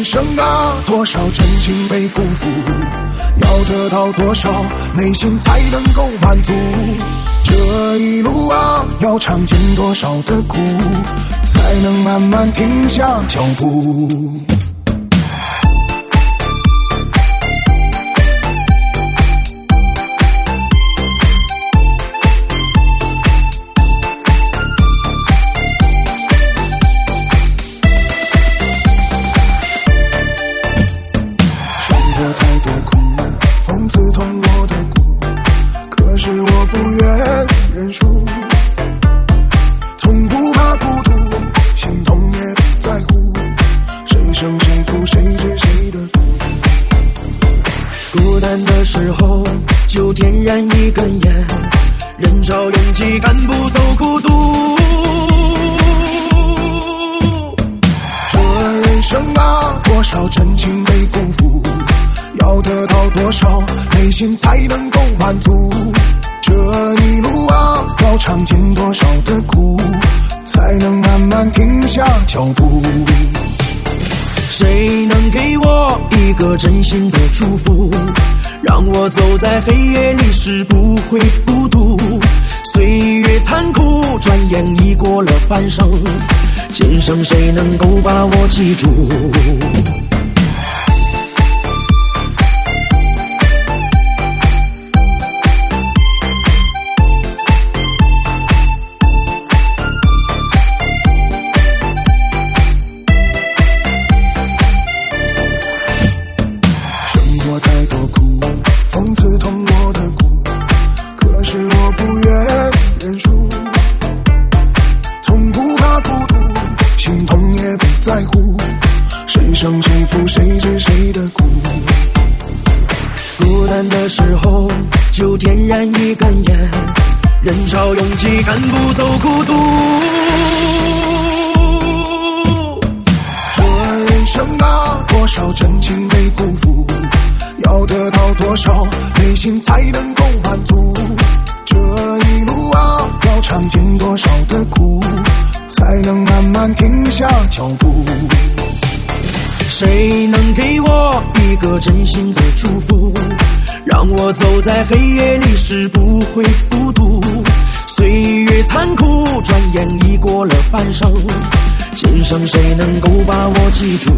人生啊，多少真情被辜负，要得到多少内心才能够满足？这一路啊，要尝尽多少的苦，才能慢慢停下脚步。孤单的时候就点燃一根烟，人潮拥挤赶不走孤独。这人生啊，多少真情被辜负，要得到多少内心才能够满足？这一路啊，要尝尽多少的苦，才能慢慢停下脚步。谁能给我一个真心的祝福，让我走在黑夜里时不会孤独？岁月残酷，转眼已过了半生，今生谁能够把我记住？在乎谁胜谁负，谁知谁的苦。孤单的时候就点燃一根烟，人潮拥挤赶不走孤独。这人生啊，多少真情被辜负，要得到多少内心才能够满足？这一路啊，要尝尽多少的苦，才能慢慢停下脚步。谁能给我一个真心的祝福，让我走在黑夜里时不会孤独？岁月残酷，转眼已过了半生，今生谁能够把我记住？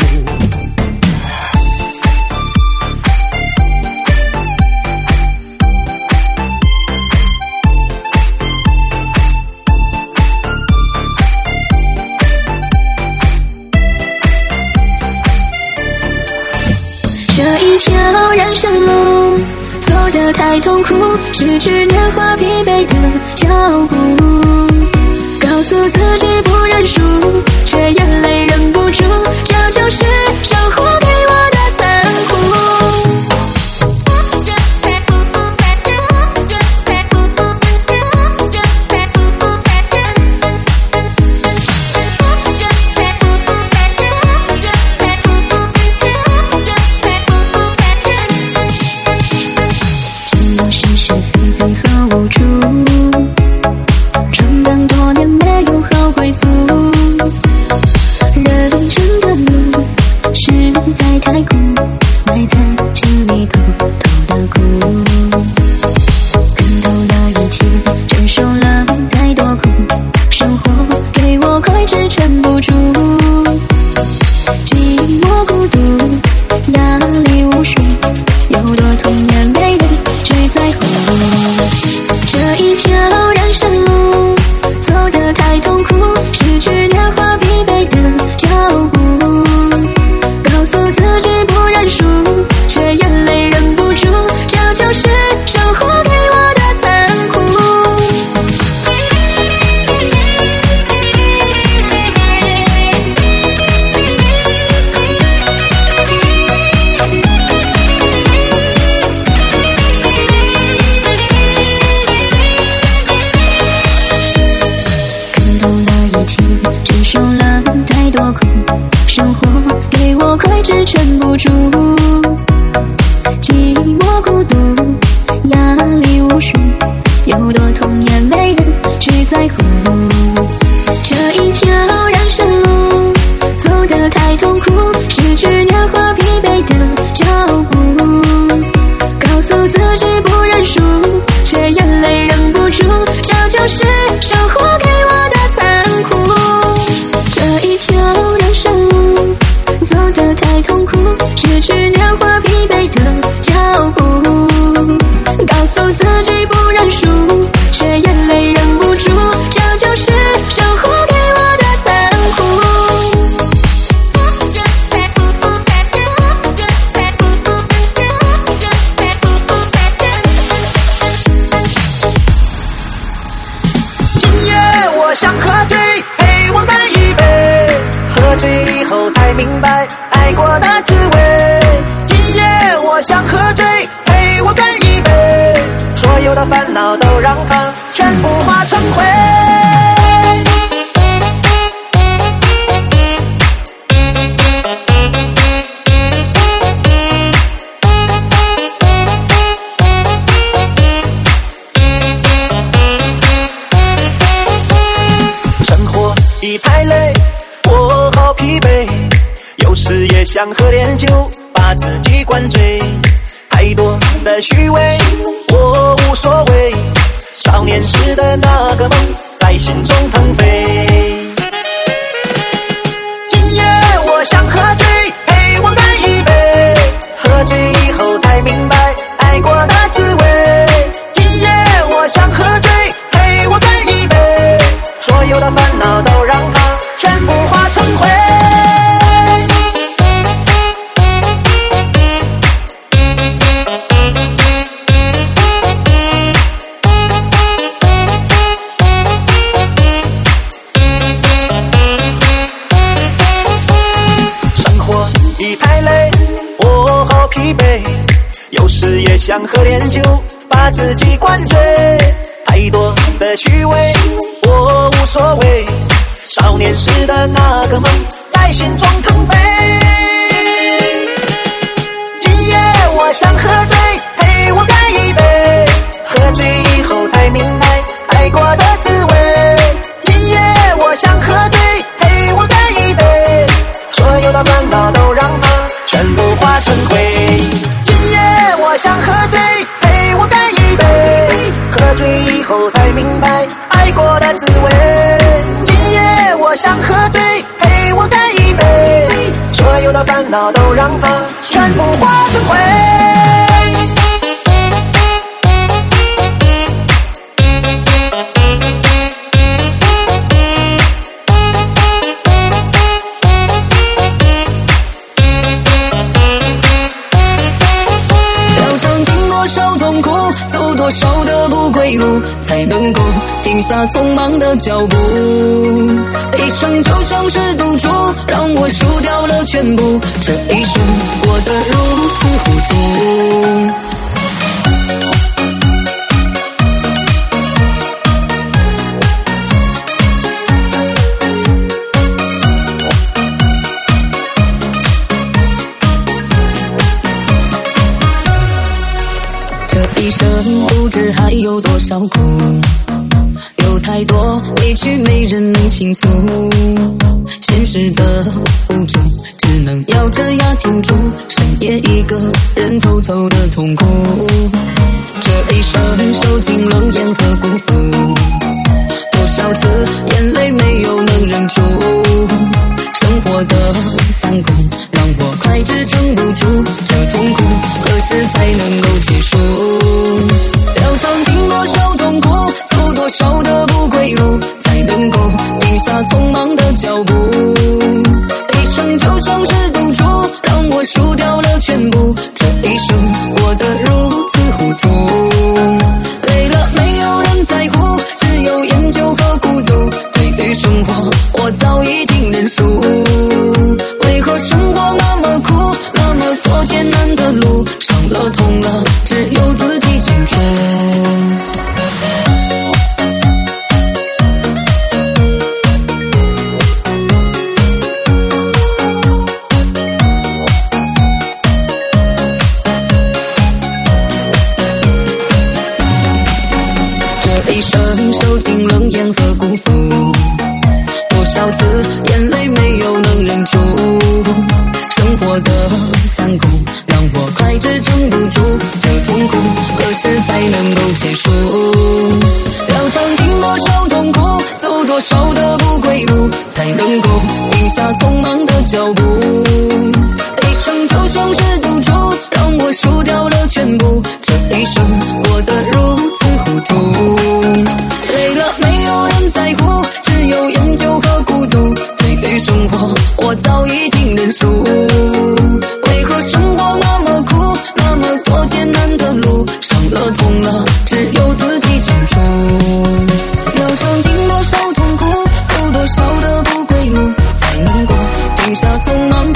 这一条人生路，走得太痛苦，失去年华疲惫的脚步。告诉自己不认输，却眼泪忍不住，这就是生活给我的残酷。是非非和无助，闯荡多年没有好归宿。人生的路实在太苦，埋在心里偷偷的哭。看透了一切，承受了太多苦，生活给我快支撑不住。寂寞孤独，压力无数，有多痛也没人去在乎。这一条人生路，走得太痛苦，失去年华疲惫的脚步。告诉自己不认输，却眼泪忍不住，这就是生活给我的残酷。 明白爱过的滋味。今夜我想喝醉，陪我干一杯，所有的烦恼都让它全部化成灰。太累，我好疲惫，有时也想喝点酒，把自己灌醉。太多的虚伪，我无所谓。少年时的那个梦，在心中腾飞。今夜我想喝醉，陪我干一杯，喝醉以后才明白爱过的滋味。今夜我想喝醉，陪我干一杯，所有的烦恼都让它全部化成灰。生活已太累，我好疲惫，有时也想喝点酒，把自己灌醉。太多的虚伪，我无所谓。少年时的那个梦，在心中腾飞。今夜我想喝醉，陪我干一杯，喝醉以后才明白爱过的滋味。今夜我想喝醉，陪我干一杯，所有的烦恼都让它全部化成灰。今夜我想喝醉，陪我干一杯，喝醉以后才明白爱过的滋味。今夜我想喝醉，陪我干一杯，所有的烦恼都让它全部化成灰。 要尝尽多少痛苦，走多少的不归路，才能够停下匆忙的脚步。一生就像是赌注，让我输掉了全部，这一生过得如此糊涂。这一生不知还有多少苦，有太多委屈没人能倾诉，现实的无助只能咬着牙挺住，深夜一个人偷偷的痛苦。这一生受尽冷眼和辜负，多少次眼泪没有能忍住，生活的残酷让我快支撑不住，这痛苦何时才能够结束？要尝尽多少痛苦，走多少的不归路，才能够停下匆忙的脚步。一生就像是赌注，让我输掉了全部，这一生过得如此糊涂。累了没有人在乎，只有烟酒和孤独，对于生活我早已经认输。为何生活那么苦，那么多艰难的路，伤了痛了只有自己清楚。这一生受尽冷眼和辜负，多少次眼泪没有能忍住，生活的残酷让我快支撑不住，这痛苦何时才能够结束？要尝尽多少痛苦，走多少的不归路，才能够停下匆忙的脚步。一生就像是赌注，让我输掉了全部，这一生过得如此糊涂。累了没有人在乎，只有烟酒和孤独，对于生活我早已经认输。为何生活那么苦，那么多艰难的路，伤了痛了只有自己清楚。要尝尽多少痛苦，走多少的不归路，才能够停下匆忙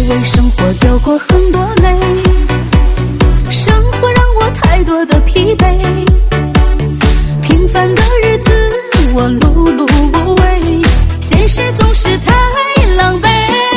为生活掉过很多泪，生活让我太多的疲惫，平凡的日子我碌碌无为，现实总是太狼狈。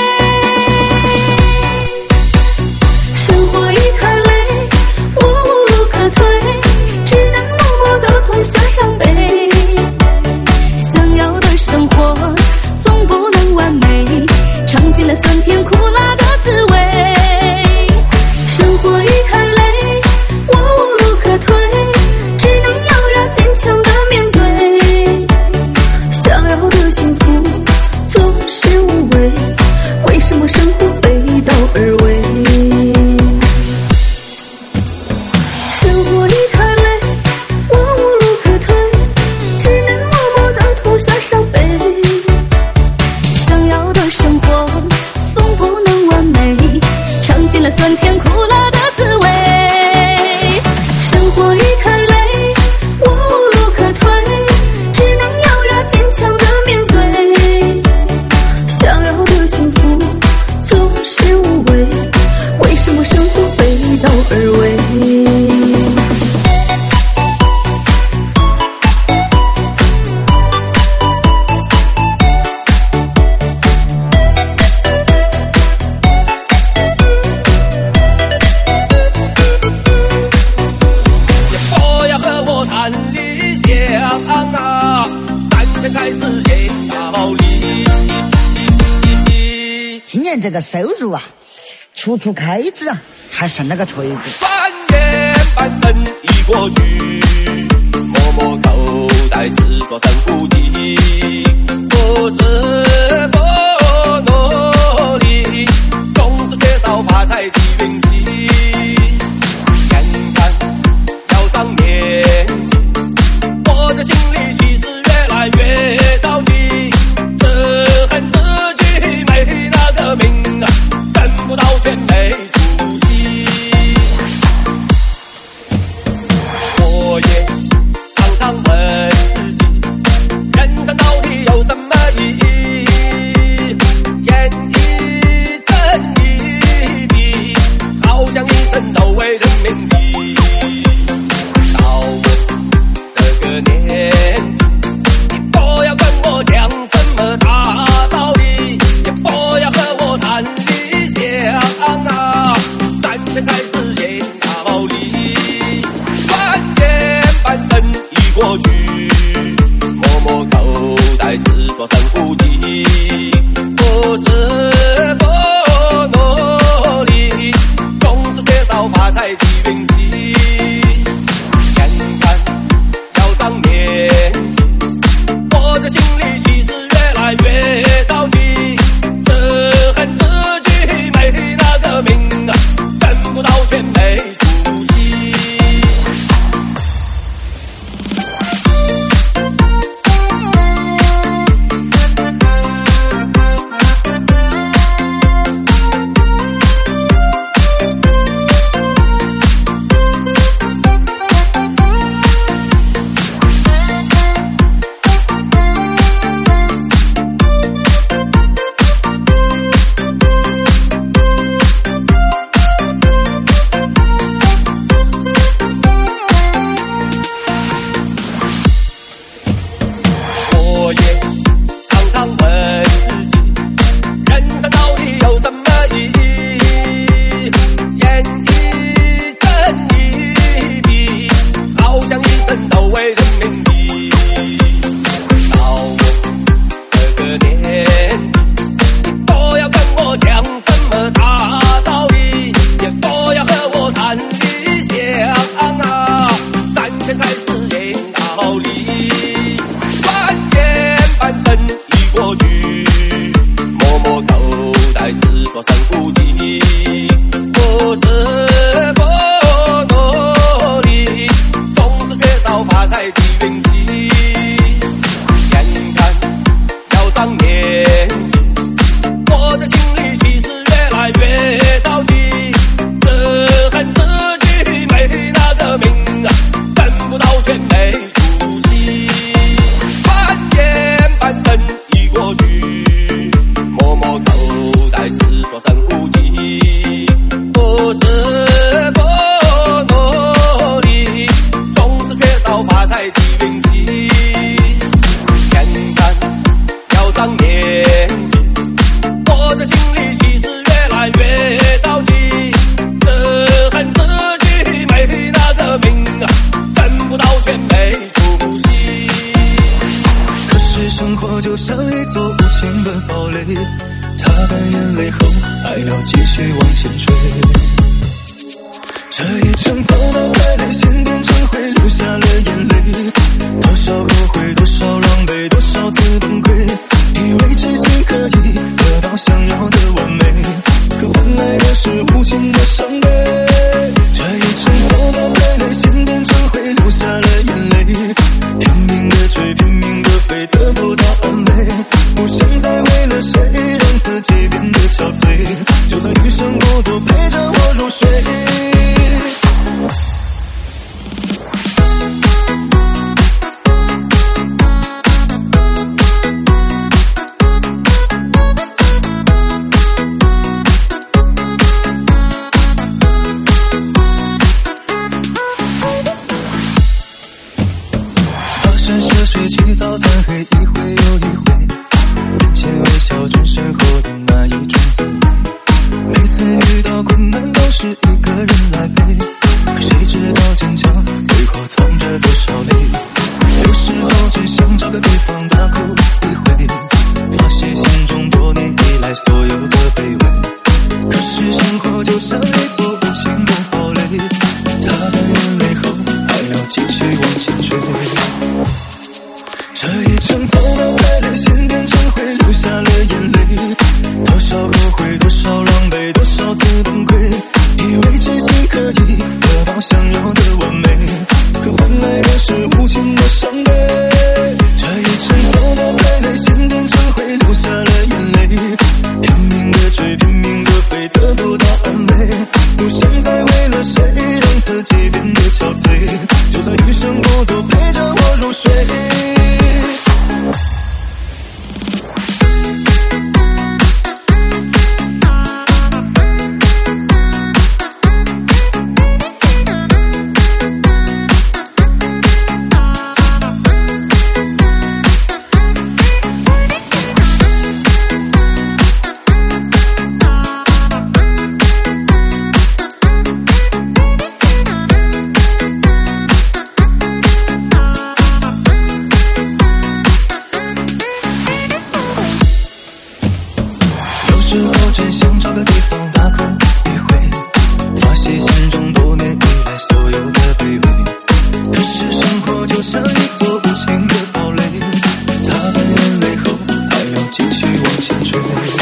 生活已太累，我无路可退，只能默默地痛下伤悲。想要的生活总不能完美，尝尽了酸甜苦辣的滋味。生活已太累，我无路可退，只能咬牙坚强地面对。想要的幸福总是无谓，为什么生活背道而为？生活已太累，我无路可退，只能默默地痛下伤悲。想要的生活总不能完美，尝尽了酸甜苦辣的滋味。生活已太累，我无路可退，只能咬牙坚强地面对。想要的幸福总是无谓，为什么生活背道而为？ 今年这个收入啊，除开支啊，还剩了个锤子。 3年半生已过去，摸摸口袋是所剩无几，不是不努力，总是缺少发财的运气。眼看要上年纪，我的心里其实越来越着急，只恨自己没那个命啊，挣不到钱没出息。我也常常问自己，人生到底有什么意义？演一真一笔，好像一生都为人民服。到我这个年纪，你不要跟我讲什么大道理，也不要和我谈理想啊，赚钱才是硬道理。3年半生已过去，摸摸口袋是所剩无几，不是不努力，总是缺少发财的运气。眼看要上年纪，我的心里其实越来越着急，只恨自己没那个命啊，挣不到钱没出息。我也常常问自己，人生到底有什么意义？演一真一笔，好像一生都为人民服。到我这个年纪，你不要跟我讲什么大道理，也不要和我谈理想啊，赚钱才是硬道理。3年半生已过去，摸摸口袋是所剩无几，不是不努力，总是缺少发财的运气。眼看要上年纪，我的心里其实越来越着急，只恨自己没那个命啊，挣不到钱没出息。3年半生已过去，摸摸口袋是所剩无几， 力，不是不努力，总是缺少发财的运气。眼看要上年纪，我这心里其实越来越着急，只恨自己没那个命啊，挣不到钱没出息。 可是生活就像一座无情的堡垒，擦干眼泪后还要继续往前追。这一程走到太累，心变成灰，流下了眼泪。多少后悔，多少狼狈，多少次崩溃，以为真心可以得到想要的完美，可换来的是无情的伤悲。这一程走到太累，心变成灰，流下了眼泪。拼命的追，拼命的飞，得不到安慰，不想再为了谁让自己变得憔悴，就算余生孤独陪着我入睡。起早贪黑，一回又一回，眼前微笑转身后的那一种滋味。每次遇到困难都是一个人来背，可谁知道坚强背后藏着多少泪。有时候只想找个地方大哭一回，发泄心中多年以来所有的卑微。可是生活就像一座无情的堡垒，擦干眼泪后还要继续往前追。这一程走到太累，心变成灰，流下了眼泪。多少后悔，多少狼狈，多少次崩溃，以为真心可以得到想要的完美，可换来的是无情的伤悲。这一程走到太累，心变成灰，流下了眼泪。拼命的追，拼命的飞，得不到安慰，不想再为了谁让自己变得憔悴，就算余生孤独陪着我入睡。真想找个地方大哭一回，发泄心中多年以来所有的卑微。可是生活就像一座无情的堡垒，擦干眼泪后还要继续往前追。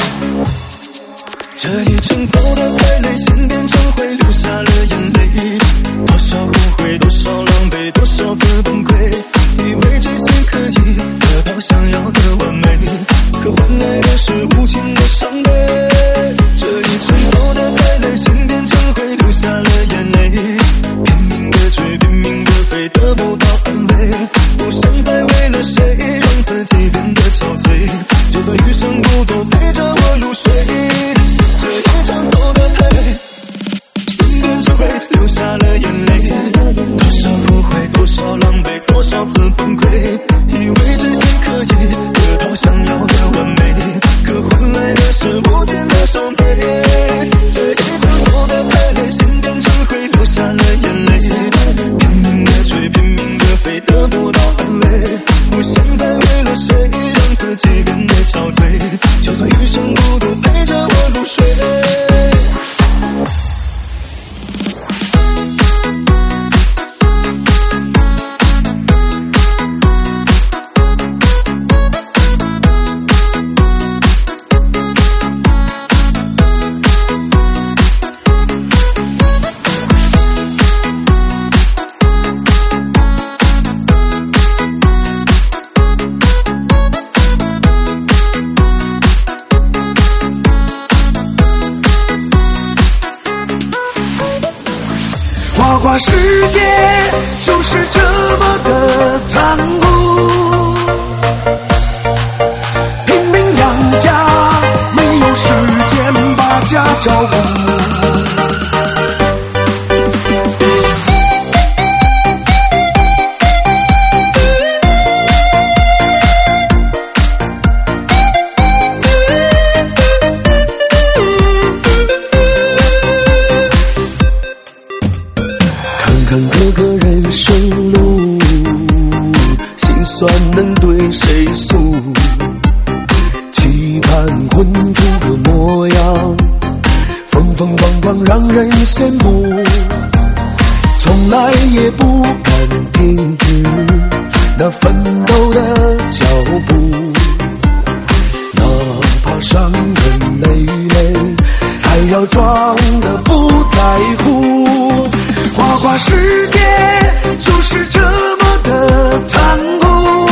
这一程走得太累，心变成灰，流下了眼泪。多少后悔，多少狼狈，多少次崩溃，以为真心可以得到想要的完美，可换来的是无情的伤悲。这一程走得太累，心变成灰，流下了眼泪。拼命的追，拼命的飞，得不到安慰，不想再为了谁让自己变得憔悴，就算余生孤独陪着我入睡。这一场走得太累，心变成灰，流下了眼泪。多少后悔，多少狼狈，多少次崩溃，以为真心可以得到想要的完美，可换来的是无尽的伤悲。这一场走得太累，心变成灰，流下了眼泪。拼命的追，拼命的飞，得不到安慰，不想再为了谁让自己变得憔悴，就算余生孤独陪着我入睡。 花世界就是这么的残酷，拼命养家，没有时间把家照顾。 看各个人生路，心酸能对谁诉？期盼混出个模样，风风光光让人羡慕。从来也不敢停止那奋斗的脚步，哪怕伤痕累累，还要装得不在乎。花花世界就是这么的残酷，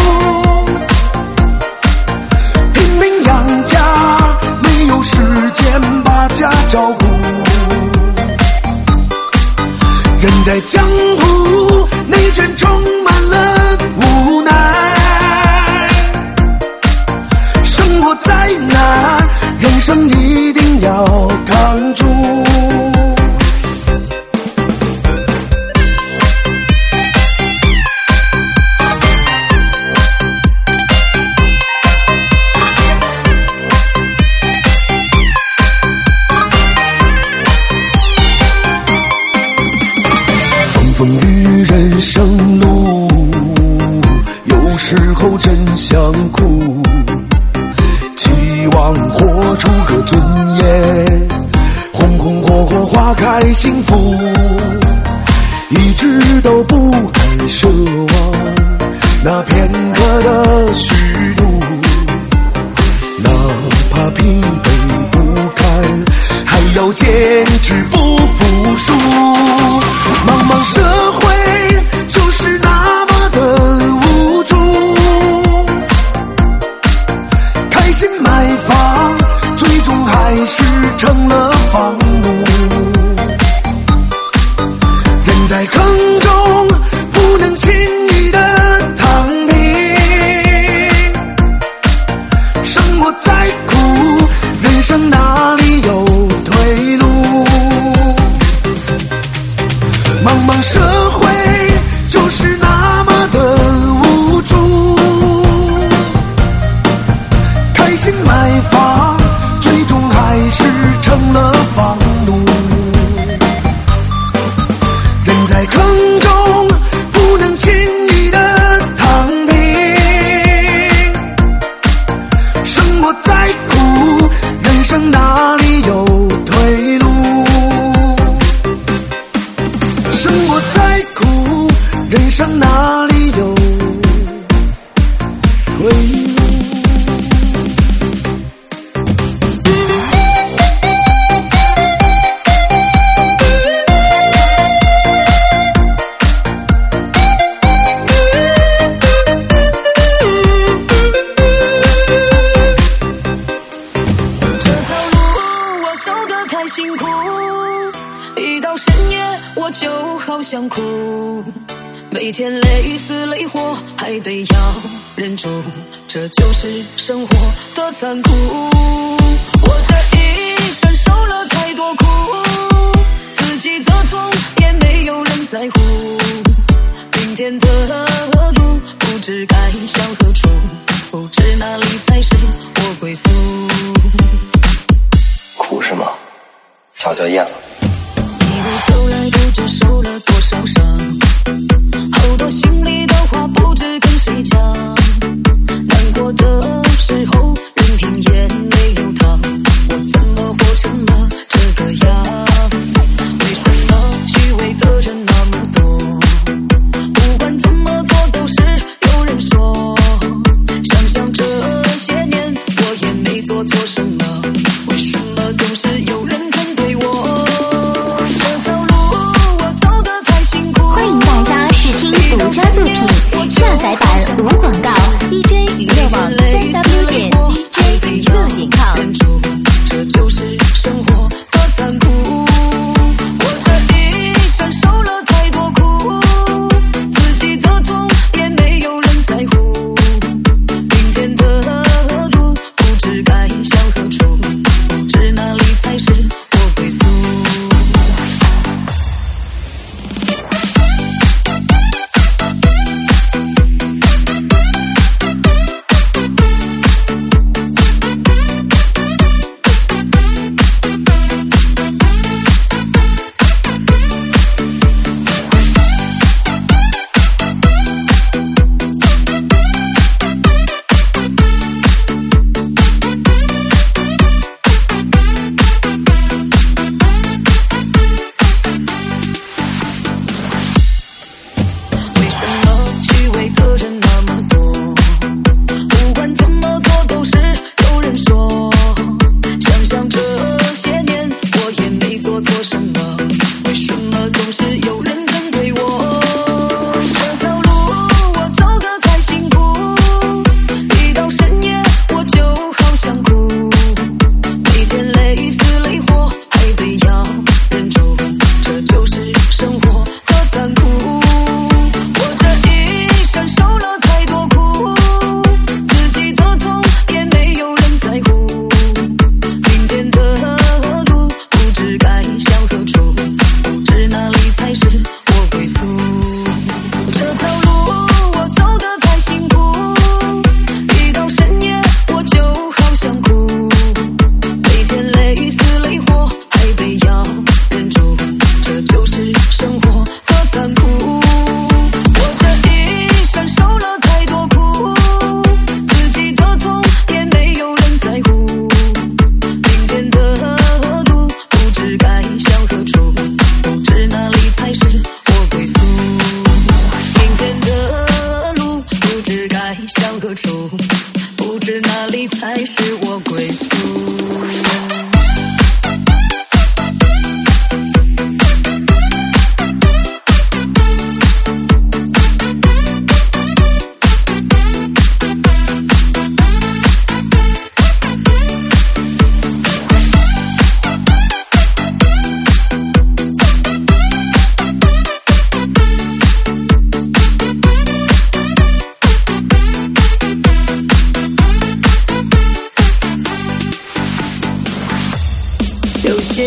拼命养家，没有时间把家照顾。人在江湖内卷，充满了无奈。生活再难，人生一定要扛住。风雨人生路，有时候真想哭。期望活出个尊严，红红火火花开幸福。一直都不敢奢望那片刻的虚度，哪怕疲惫不堪，还要坚持不服输。茫茫社会就是那么的无助，开心买房，最终还是成了房奴。人在坑中不能轻易的躺平，生活再苦，人生哪里有退路？茫茫社会就是那么的无助，开心买房，最终还是成了房奴。人在坑中不能轻易的躺平，生活再苦，人生哪里有退路？生活再苦，人生哪里有退路？ 这条路我走得太辛苦，一到深夜我就好想哭，每天累死累活还得要忍住，这就是生活的残酷。我这一生受了太多苦，自己的痛也没有人在乎，明天的路不知该向何处，不知哪里才是我归宿。 苦是吗？瞧瞧厌了。 一路走来不知受了多少伤，好多心里的话不知跟谁讲，难过的时候任凭眼泪流淌，我怎么活成了这个样？为什么虚伪的人那么多？不管怎么做都是有人说，想想这些年我也没做错什么，为什么总是有人针对我？这条路我走得太辛苦。 欢迎大家试听独家作品，下载版无广告 DJ 娱乐网3W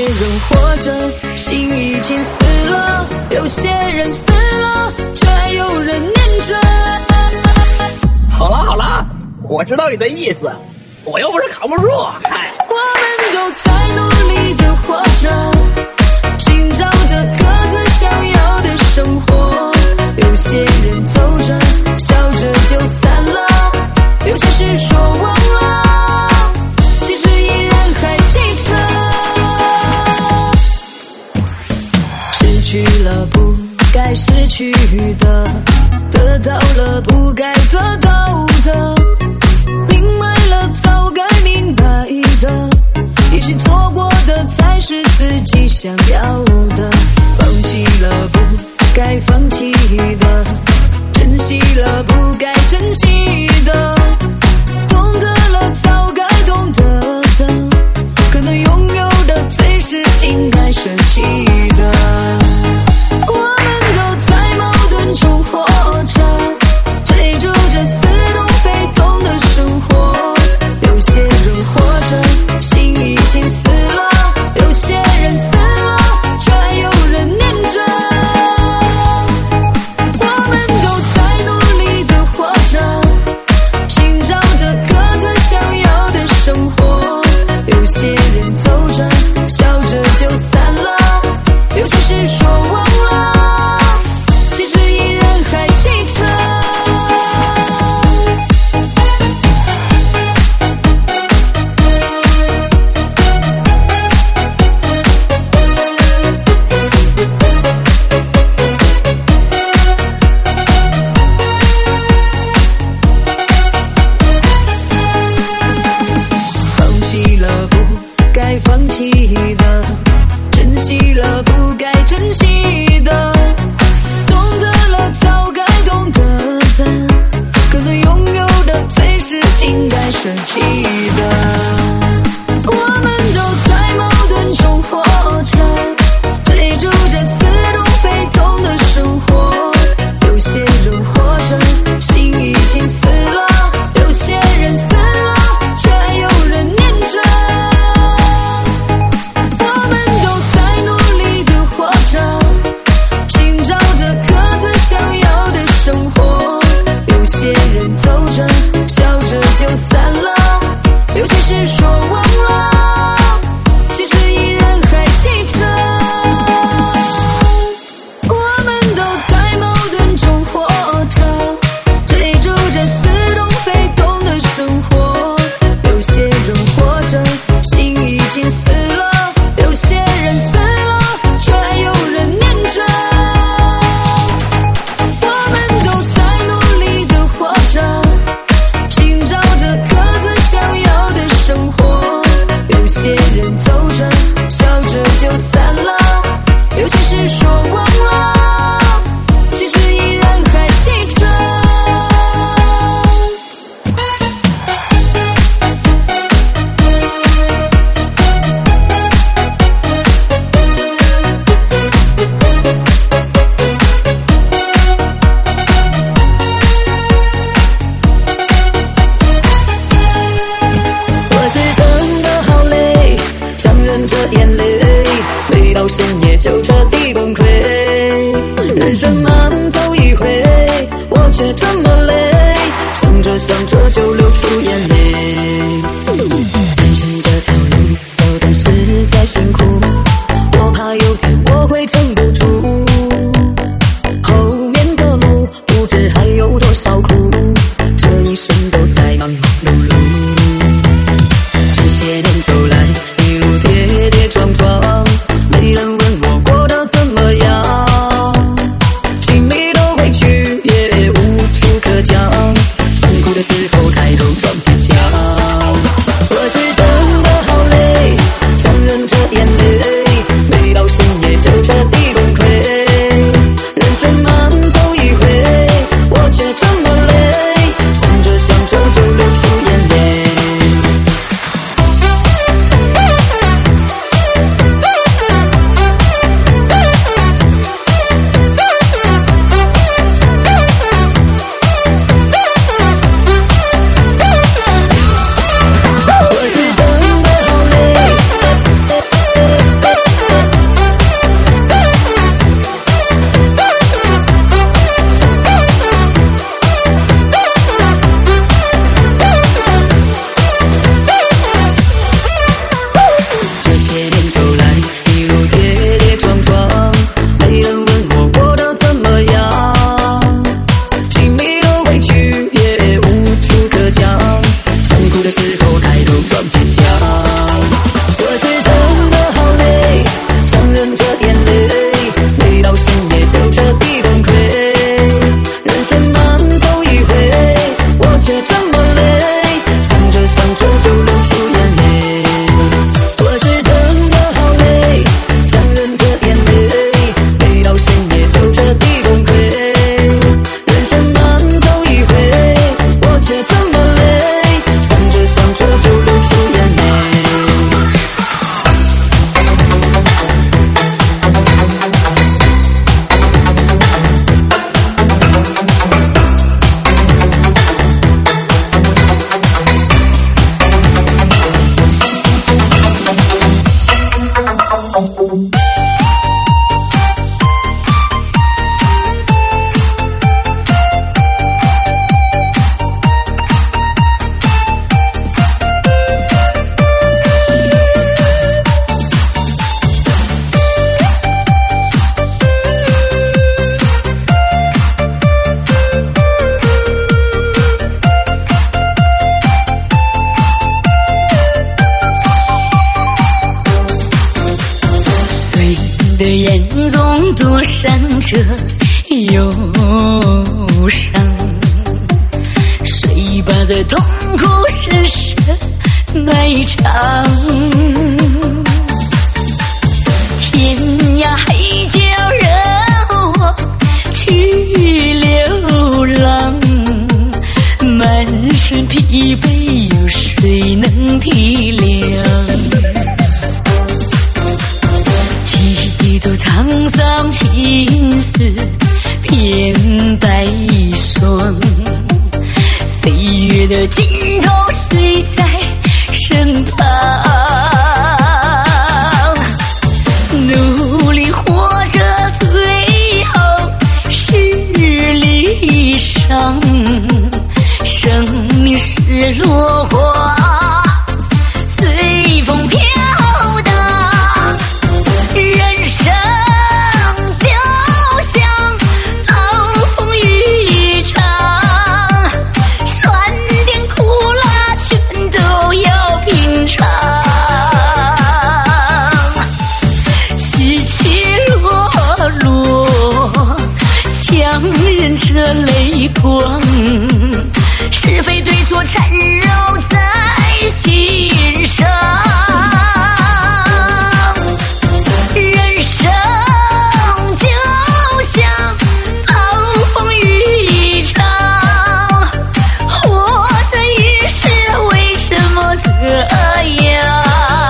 人活着，心已经死了；有些人死了，却有人念着。 好了好了，我知道你的意思，我又不是扛不住。嗨， 我们都在努力的活着，寻找着各自想要的生活。有些人走着笑着就散了，有些事说忘了，其实依然还记得。失去了不该失去的，得到了不该得到的，明白了早该明白的，也许错过的才是自己想要的。放弃了不该放弃的，珍惜了不该珍惜的，懂得了早该懂得的，可能拥有的最是应该舍弃的。我们都在矛盾中活着，追逐着似懂非懂的生活。有些人活着，心已经死了；有些人死了，却有人念着。我们都在努力的活着，寻找着各自想要的生活。有些人走着笑着就散了，有些事说忘了，其实依然还记得。放弃了不该放弃的，珍惜了不该珍惜的，懂得了早该懂得的，可能拥有的最是应该舍弃的。我们都在矛盾中活着，追逐着似懂非懂的生活。有些人活着，心已经死了；有些人死了，却有人念着。我们都在努力的活着，寻找着各自想要的生活。有些人走着笑着就散了，有些事说忘了，其实依然还记得。我们都在矛盾中活着，追逐着似懂非懂的生活。有些人活着，心已经死了；有些人死了，却有人念着。我们都在努力的活着，寻找着各自想要的生活。有些人走着笑着就散了，有些事说忘了，其实依然还记得。我是真的好累，强忍着眼泪，每到深夜就彻底崩溃。人生慢走一回，我却这么累，想着想着就流出眼泪。人生这条路走得实在辛苦，我怕有天我会撑不住，后面的路不知还有多少苦，这一生都在忙忙碌碌。这些年走来，一路跌跌撞撞，没人问我过得怎么样。 的眼中多闪着忧伤，谁把这痛苦深深埋藏？天涯海角让我去流浪，满身疲惫有谁能体谅？几度沧桑情丝变白霜，岁月的尽头谁在身旁？努力活着，最后是离殇，生命是落花随风飘荡，人生就像暴风雨一场，酸甜苦辣全都要品尝，起起落落强忍着泪光，是非对错缠绕在心上，人生就像暴风雨一场，活着于世为什么这样？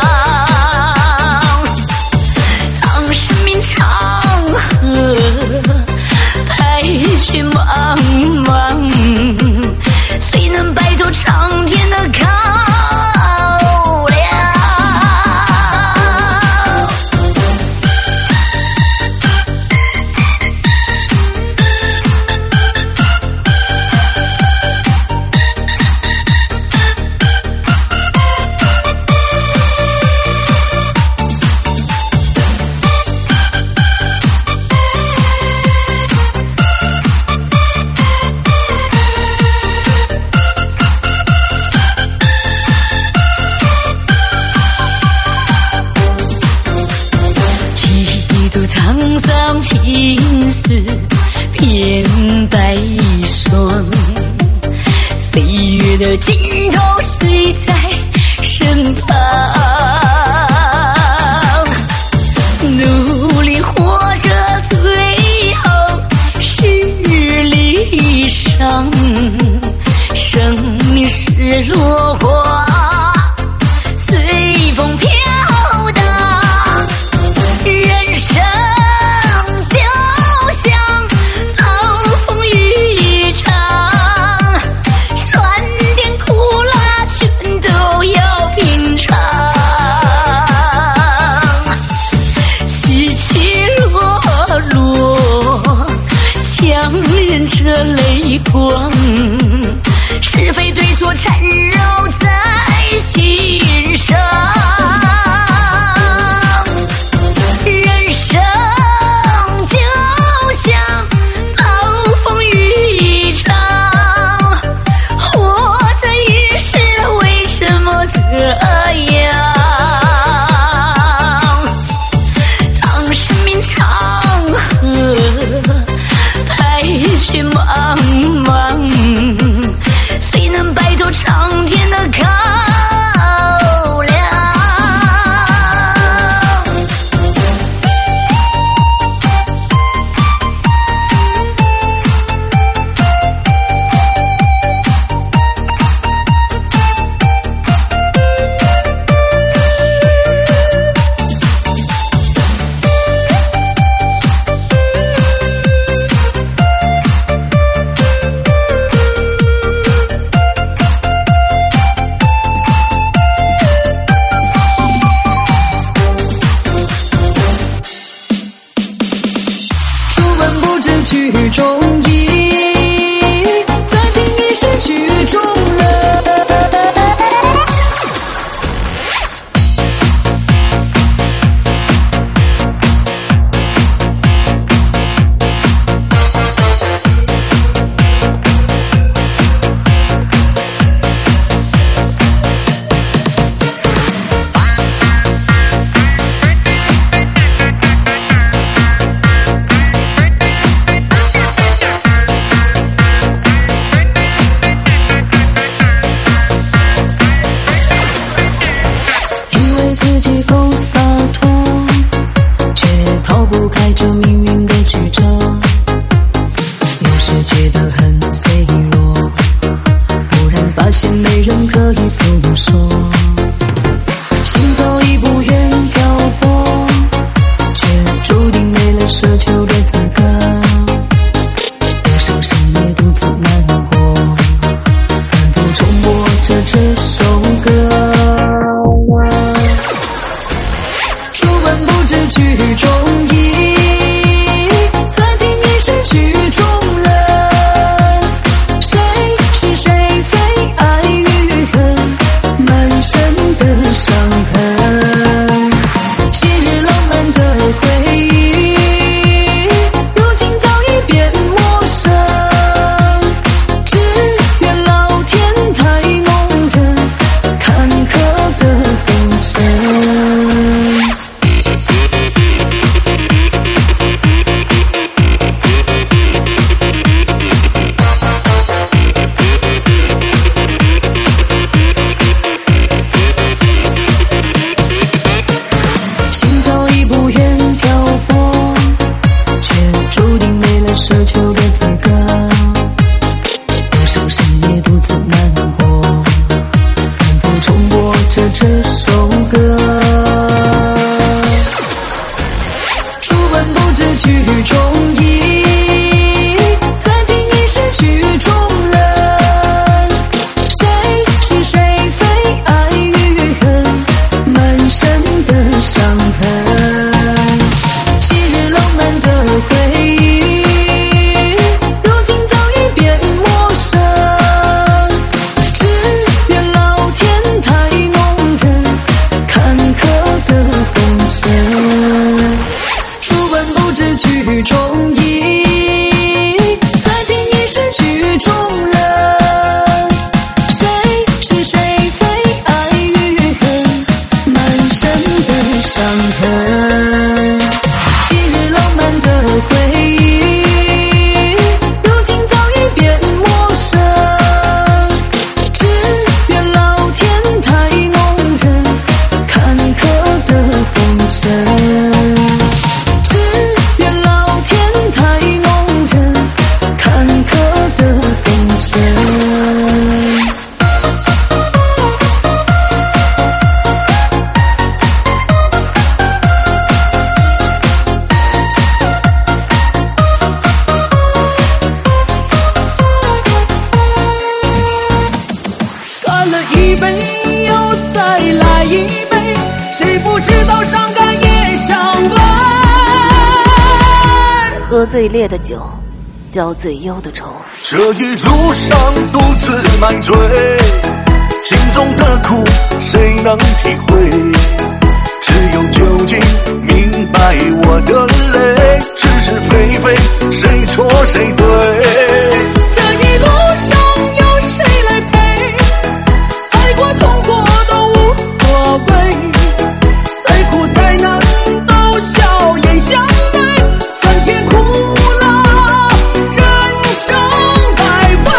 当生命长河排雪茫茫，谁能摆脱苍天的考量？沧桑情丝变白霜，岁月的尽头谁在身旁？努力活着，最后是离殇，生命是落花随风飘荡，人生就像暴风雨一场，酸甜苦辣全都要品尝，起起落落强忍着泪光，是非对错缠绕在心上，人生就像暴风雨一场，活着于世为什么这样？当生命长河排雪茫茫，谁能摆脱苍天的考量？ 曲中意，再听一是曲中人。 本不知曲中意，才听已是曲中人。谁是谁非，爱与恨，满身的伤痕。昔日浪漫的回忆，如今早已变陌生。只愿老天太弄人，坎坷的红尘。初闻不知曲中意，再听已是曲中人。谁是谁非，爱与恨，满身的伤痕。昔日浪漫的回忆，如今早已变陌生。只愿老天太弄人，坎坷的红尘。只愿老天太弄人，坎坷的红尘。干了一杯又再来一杯，谁不知道伤感也伤悲。 喝最烈的酒，浇最忧的愁。 这一路上独自买醉，心中的苦谁能体会？只有究竟明白我的泪，是是非非，谁错谁对？ 这一路上有谁来陪？爱过痛过都无所谓，再苦再难都笑颜相对，酸甜苦辣人生百味。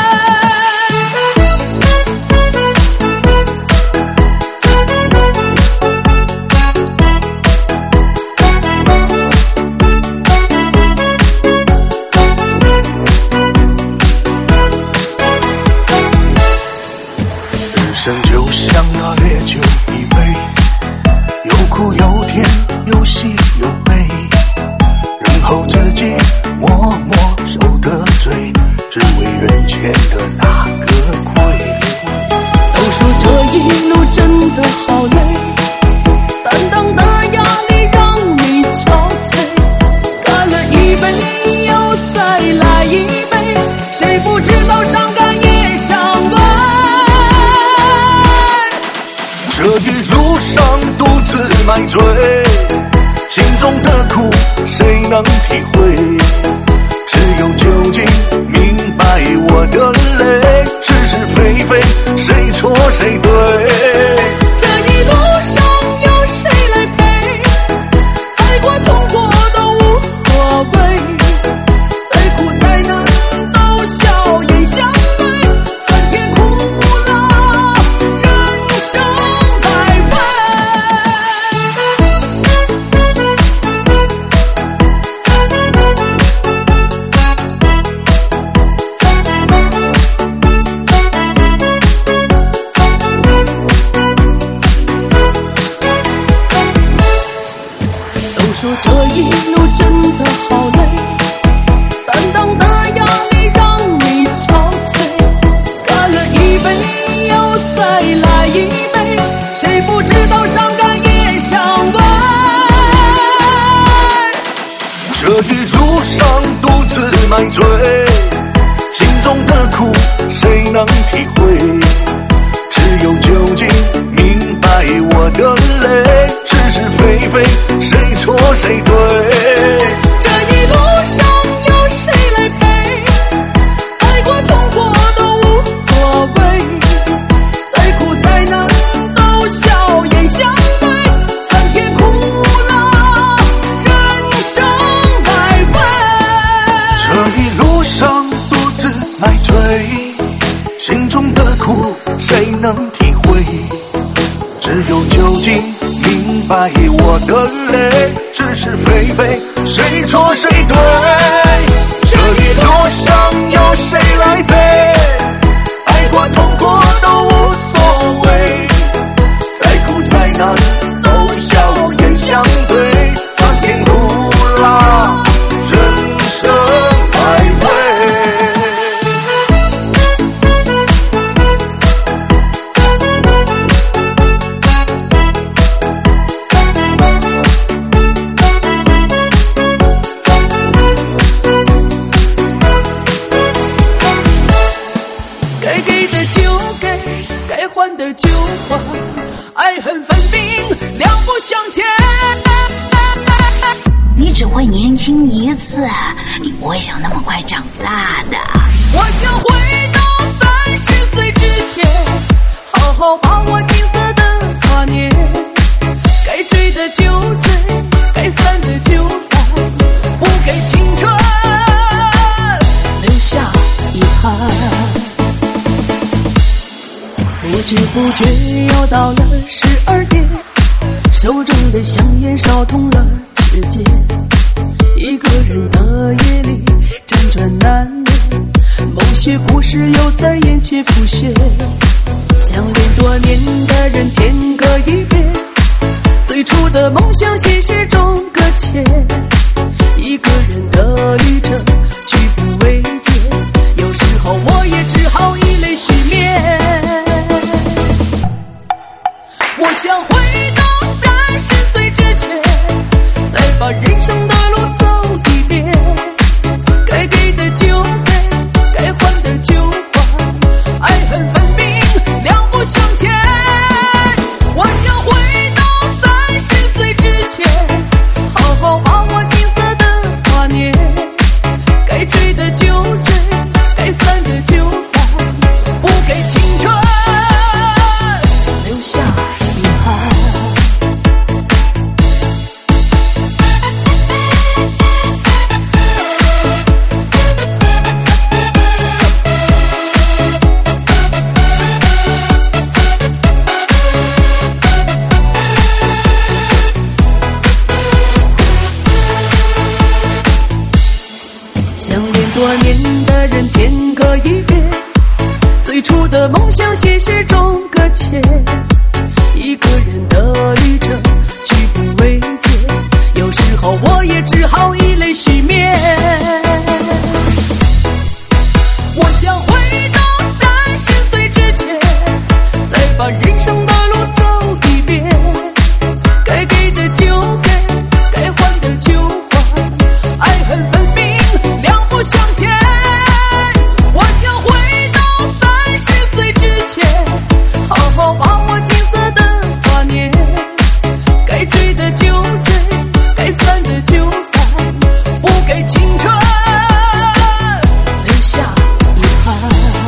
人生就像那烈酒一杯，有苦有甜，有喜有悲，然后自己默默受的罪，只为人前的那个亏。 都说这一路真的好累，担当的压力让你憔悴。干了一杯又再来一杯，谁不知道伤感也伤悲。 这一路上独自买醉，心中的苦谁能体会？只有究竟明白我的泪，是是非非，谁错谁对？ 这一路上有谁来陪？爱过痛过都无所谓，再苦再难都笑颜相对，酸甜苦辣人生百味。都说这一路真的好累，担当的压力让你憔悴。干了一杯又再来一杯，谁不知道伤感也伤悲。 这一路上独自买醉，心中的苦谁能体会？只有究竟明白我的泪，是是非非，谁错谁对？ 这一路上有谁来陪？爱过痛过都无所谓，再苦再难都笑颜相对，酸甜苦辣人生百味。 这一路上独自买醉，心中的苦谁能体会？只有究竟明白我的泪，是是非非，谁错谁对？这一路上有谁来陪？爱过痛过都无所谓，再苦再难都笑颜相对，酸甜苦辣只会年轻一次，你不会想那么快长大的。 我想回到30岁之前，好好把握金色的跨年，该追的就追，该散的就散，不给青春留下遗憾。不知不觉又到了12点，手中的香烟烧痛了指尖，一个人的夜里辗转难眠，某些故事又在眼前浮现，相恋多年的人天各一边，最初的梦想现实中搁浅，一个人的旅程举步维艰，有时候我也只好以泪洗面。我想回到30岁之前，再把人生的路走一遍，该给的就给，该还的就还，爱恨分明，两不相欠。我想回到30岁之前，好好把握金色的跨年，该追的就追，该散的就散，不给青春留下遗憾。相恋多年的人天各一边，最初的梦想现实中搁浅，一个人的旅程举步维艰，有时候我也只好以泪洗面。我想回到30岁之前，再把人生的路走一遍，该给的就给，该还的就还，爱恨分明，两不相欠。我想回到30岁之前，好好把握金色的跨年，该追的就追，该散的就散，不给青春留下遗憾。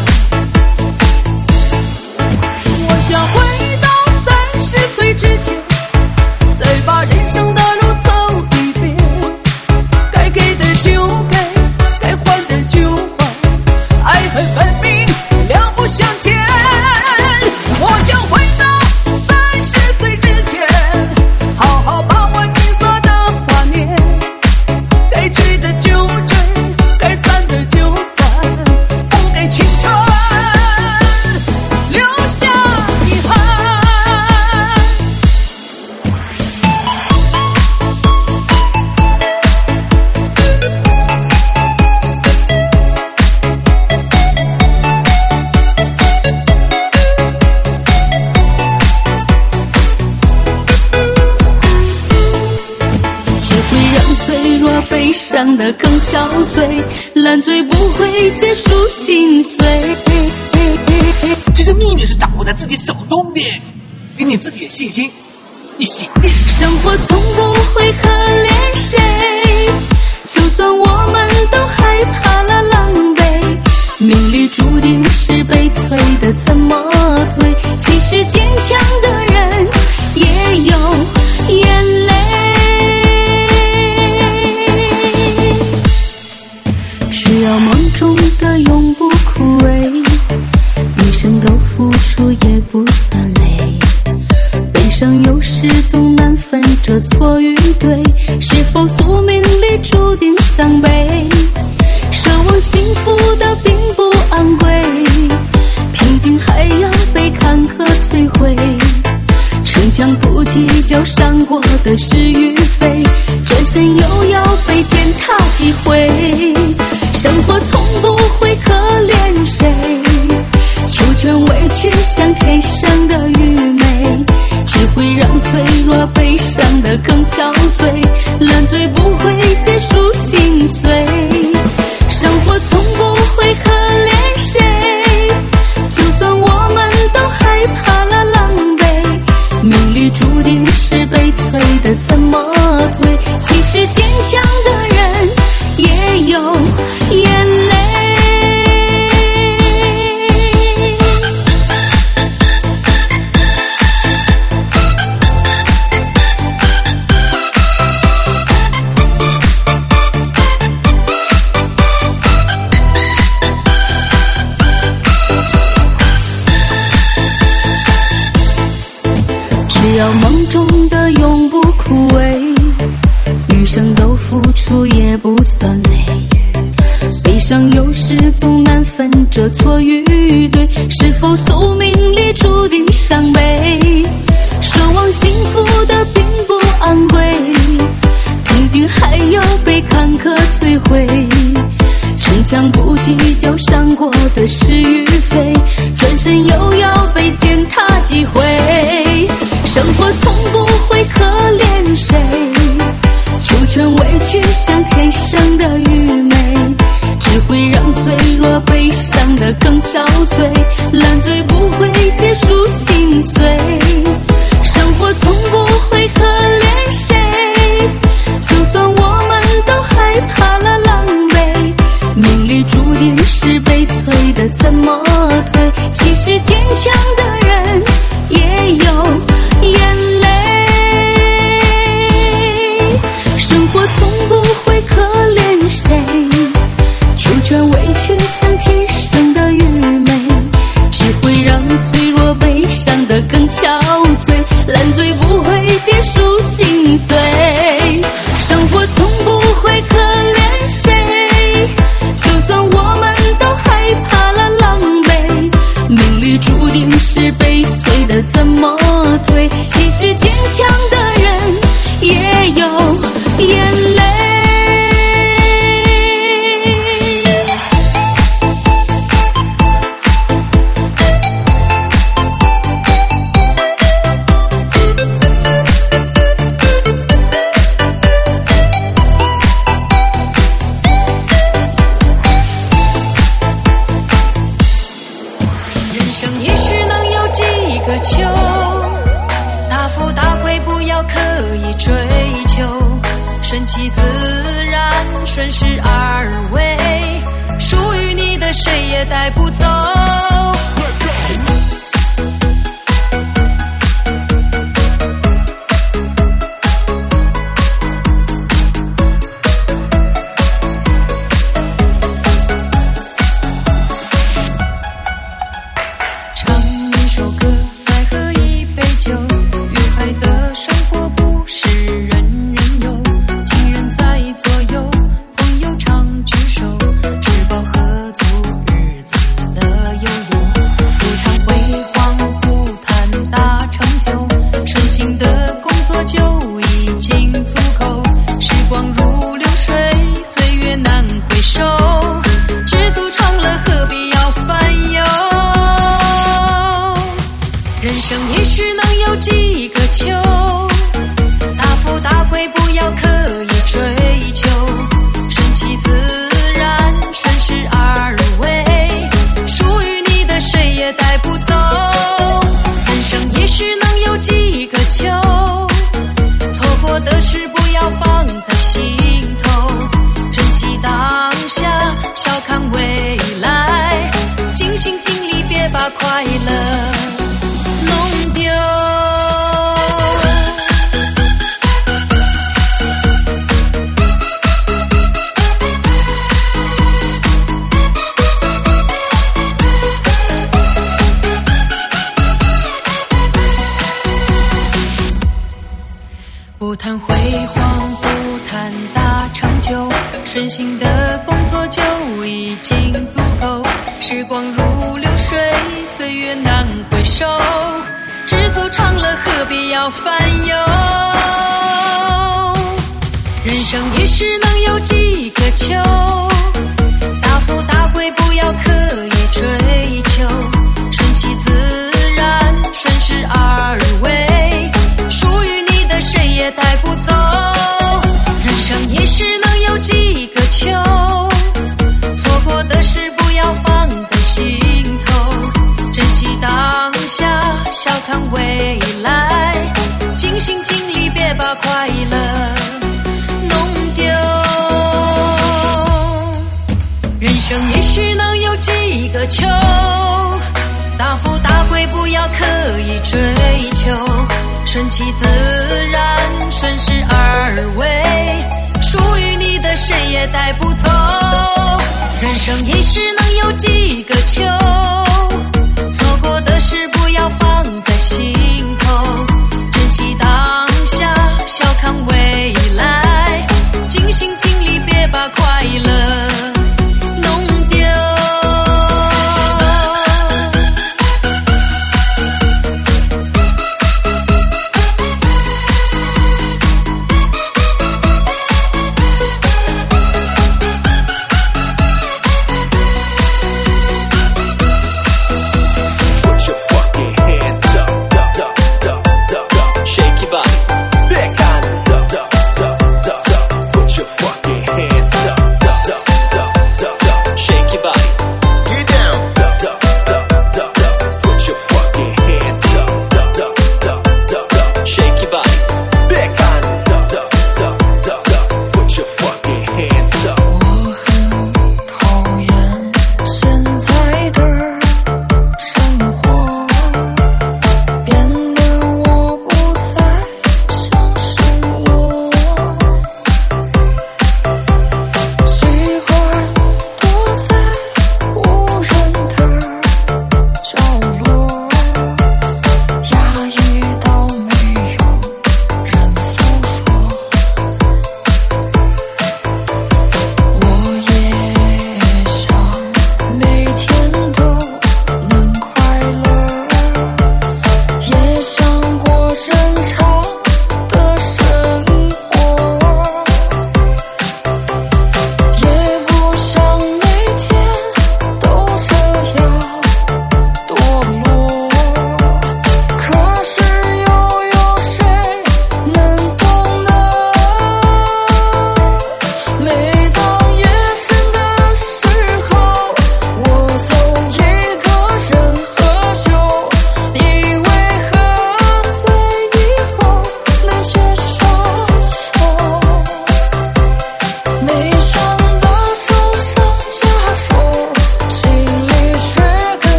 我想回到30岁之前，再把人生的路走一遍，该给的就给，该还的就还，爱恨分明，两不相欠。我想回到30岁之前，好好把握金色的跨年，该追的就追，该散的就散，不给青春留下遗憾。只会让脆弱悲伤的更憔悴，烂醉不会结束心碎。 其实秘密是掌握在自己手中的，给你自己的信心，你行的。 生活从不会可怜谁，就算我们都害怕了狼狈，命里注定是悲催的，怎么退？其实坚强的人也有眼泪，只要梦中的永不枯萎，一生都付出也不算累。悲伤有时总难分这错与对，是否宿命里注定伤悲？奢望幸福的并不昂贵，平静还要被坎坷摧毁。逞强不计较伤过的是与非，转身又要被践踏击毁。生活从不会可怜谁，求全委屈像天生的愚昧，只会让脆弱悲伤的更憔悴，烂醉不会结束心碎。生活从不会可怜谁，就算我们都害怕了狼狈，命里注定是悲催的，怎么退？其实坚强有付出也不算累，悲伤有时总难分这错与对，是否宿命里注定伤悲？奢望幸福的并不昂贵，注定还要被坎坷摧毁。逞强不计较伤过的是与非，转身又要被践踏击毁。生活从不会可怜谁，求全委屈像天生的愚昧，只会让脆弱悲伤的更憔悴，烂醉不会结束心碎。生活从不会可怜谁，就算我们都害怕了狼狈，命里注定是悲催的怎么退？其实坚强的人也有眼泪。生活从不会可怜谁，求全委屈像天生的愚昧，只会让脆弱悲伤的更憔悴，烂醉不会结束心碎。生活从不会可怜谁，就算我们都害怕了狼狈，命里注定是悲催的怎么退？其实坚强的人也有眼泪。 人生一世能有几个秋，大富大贵不要刻意追求，顺其自然，顺势而为，属于你的谁也带不走。不谈辉煌，不谈大成就，顺心的工作就已经足够。时光如流水，岁月难回首，知足常乐，何必要烦忧？人生一世能有几个秋，大富大贵不要刻意追求，顺其自然，顺势而为，属于你的谁也带不走。人生一世能有几个秋，错过的事不要放在心头，珍惜当下，笑看未来，尽心尽力，别把快乐弄丢。人生一世能有几个秋，大富大贵不要刻意追求，顺其自然，顺势而为，属于你的谁也带不走。人生一世能有几个秋，错过的事不要放在心头，珍惜当下，笑看未来，尽快乐弄丢。 Put your fucking hands up.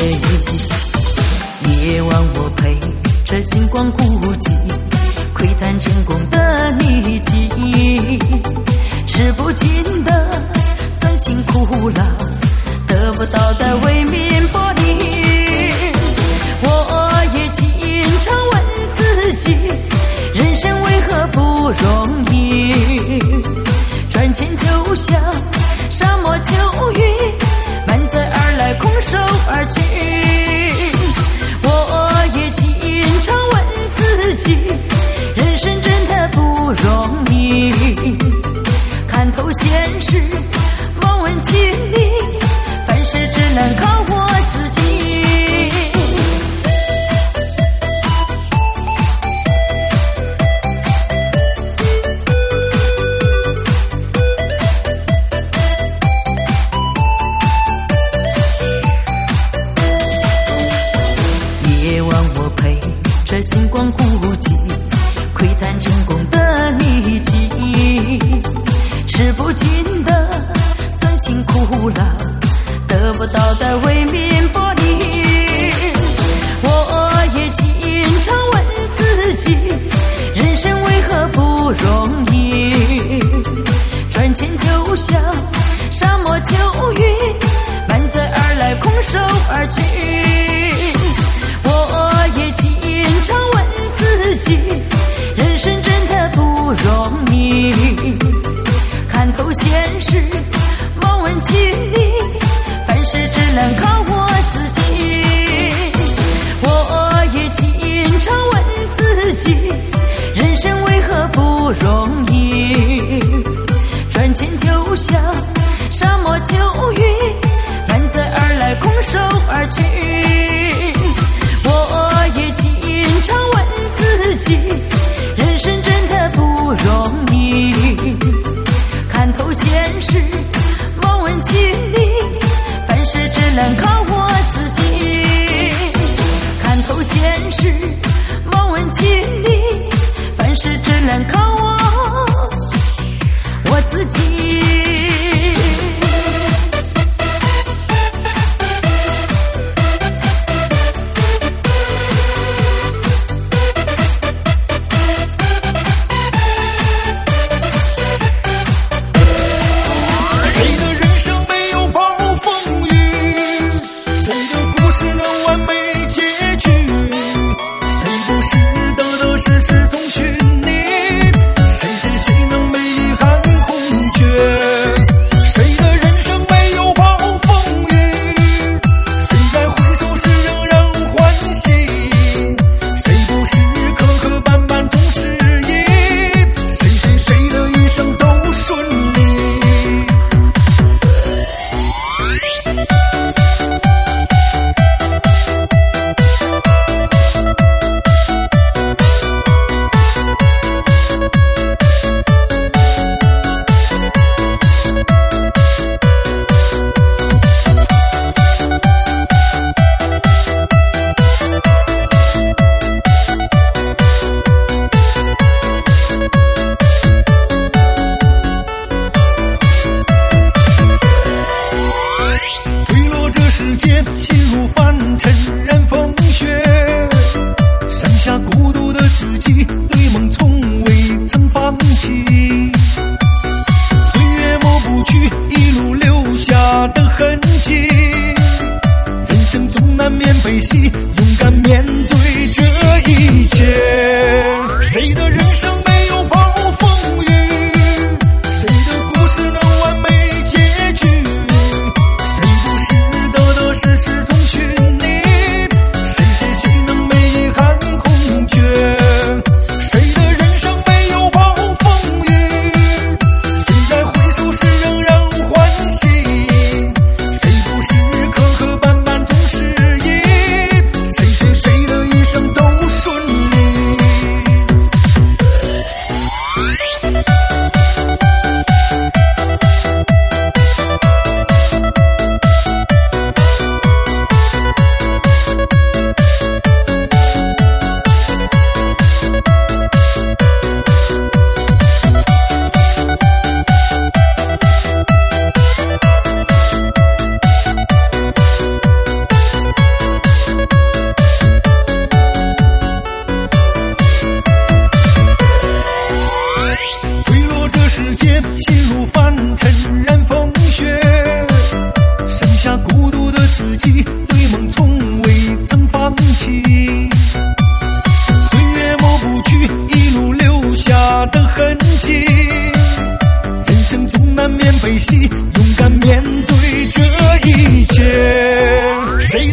夜晚我陪着星光孤寂，窥探成功的秘籍，吃不尽的酸辛苦辣，得不到的为民搏力。我也经常问自己，人生为何不容易？赚钱就像沙漠秋雨，满载而来，空手而去。我也经常问自己，人生真的不容易。看透现实，莫问情理，凡事只能靠我自己。星光孤寂，窥探成功的秘籍，吃不尽的酸辛苦辣，得不到的为民搏力。我也经常问自己，人生为何不容易？赚钱就像沙漠秋雨，满载而来，空手而去。我也经常问自己，人生真的不容易。看透现实，莫问情理，凡事只能靠我自己。我也经常问自己，人生为何不容易？赚钱就像沙漠秋雨，满载而来，空手而去。我也经常问自己，人生真的不容易。看透现实，莫问情理，凡事只能靠我自己。看透现实，莫问情理，凡事只能靠我自己。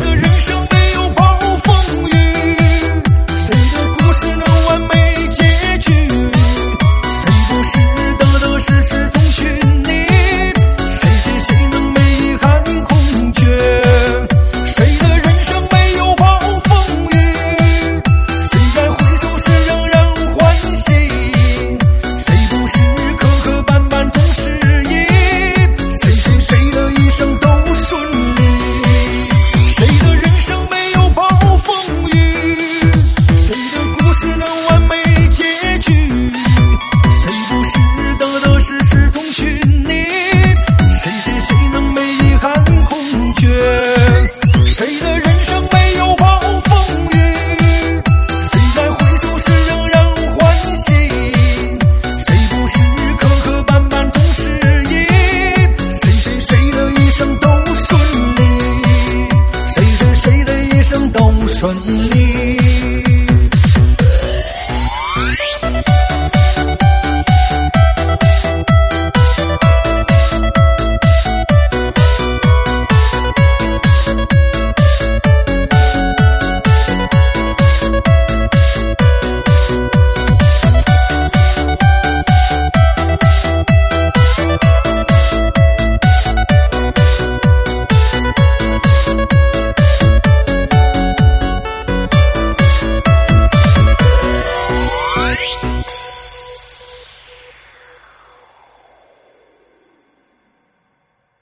的人生没有暴风雨？谁的故事能完美结局？谁不是得得失失中寻觅？谁能没遗憾空缺？谁的人生没有暴风雨？谁在回首时仍然欢喜？谁不是磕磕绊绊终是一？谁的一生都顺利？谁的人生没有暴风雨？谁的故事能完美结局？谁不是得得失失中寻觅？谁能没遗憾空缺？谁的人生没有暴风雨？谁在回首时仍然欢喜？谁不是磕磕绊绊终是一？谁的一生都顺利？谁的一生都顺利？